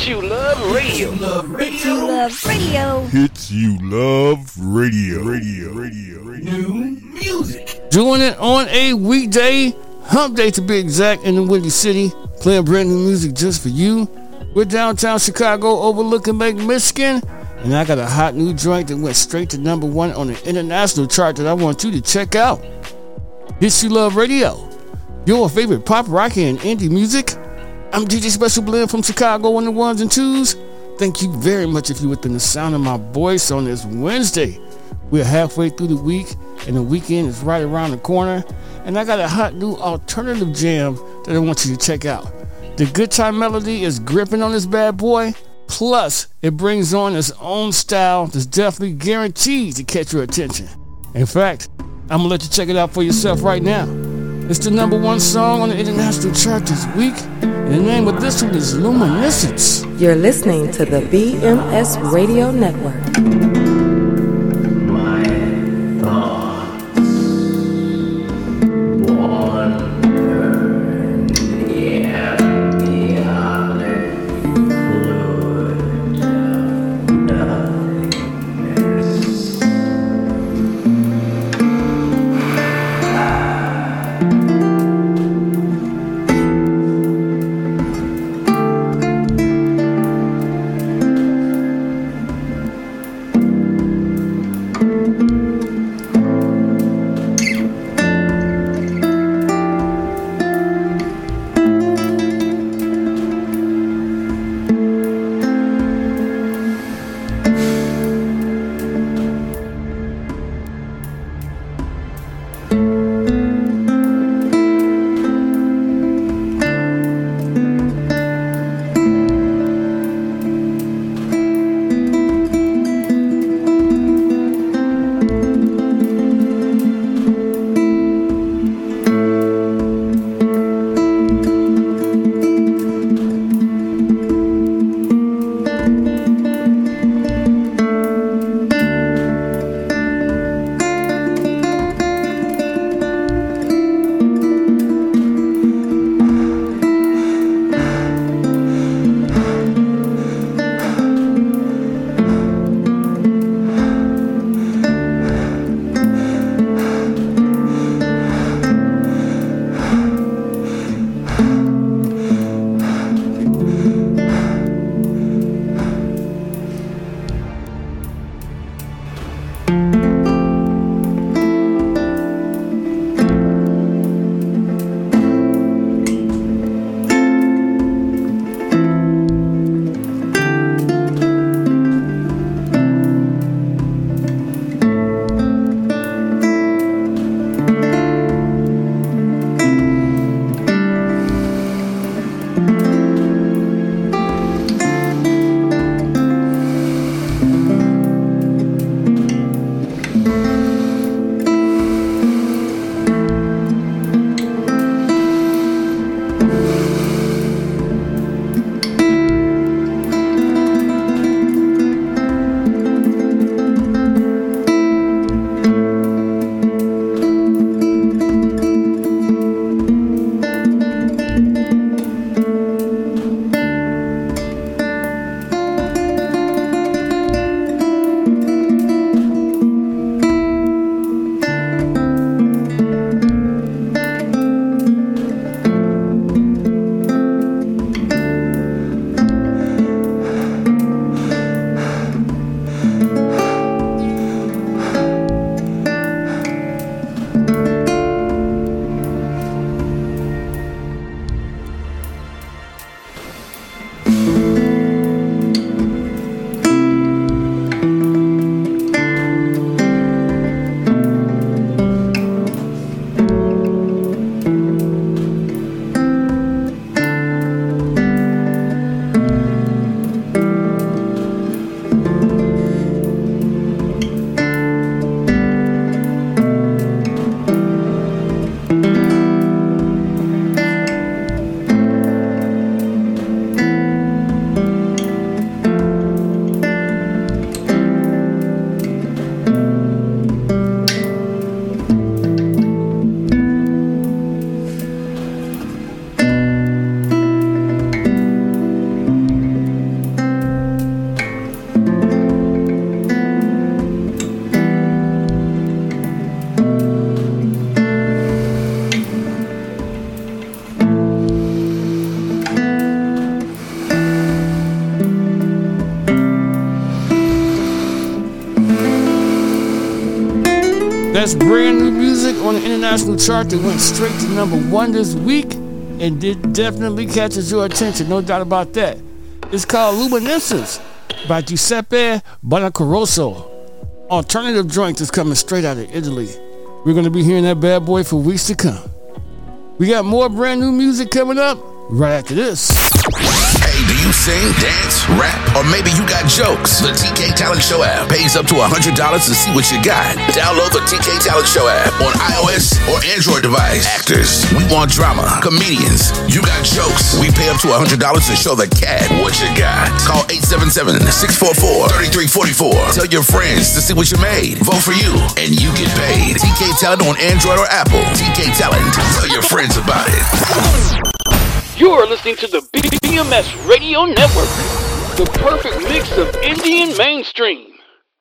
Hits You Love Radio. Hits You Love Radio. Hits You Love Radio. New music. Doing it on a weekday, hump day to be exact, in the Windy City, playing brand new music just for you. We're downtown Chicago overlooking Lake Michigan, and I got a hot new joint that went straight to number one on the international chart that I want you to check out. Hits You Love Radio, your favorite pop, rock, and indie music. I'm DJ Special Blend from Chicago on the ones and twos. Thank you very much if you're within the sound of my voice on this Wednesday. We're halfway through the week, and the weekend is right around the corner. And I got a hot new alternative jam that I want you to check out. The good time melody is gripping on this bad boy. Plus, it brings on its own style that's definitely guaranteed to catch your attention. In fact, I'm going to let you check it out for yourself right now. It's the number one song on the international chart this week. And the name of this one is Luminescence. You're listening to the BMS Radio Network. That's brand new music on the international chart that went straight to #1 this week and it definitely catches your attention, no doubt about that. It's called Luminescence by Giuseppe Bonacoroso. Alternative joint is coming straight out of Italy. We're going to be hearing that bad boy for weeks to come. We got more brand new music coming up right after this. Hey, do you sing, dance, rap, or maybe you got jokes? The TK Talent Show app pays up to $100 to see what you got. Download the TK Talent Show app on iOS or Android device. Actors, we want drama. Comedians, you got jokes. We pay up to $100 to show the cat what you got. Call 877-644-3344. Tell your friends to see what you made. Vote for you, and you get paid. TK Talent on Android or Apple. TK Talent. Tell your friends about it. You're listening to the BMS Radio Network, the perfect mix of Indian mainstream.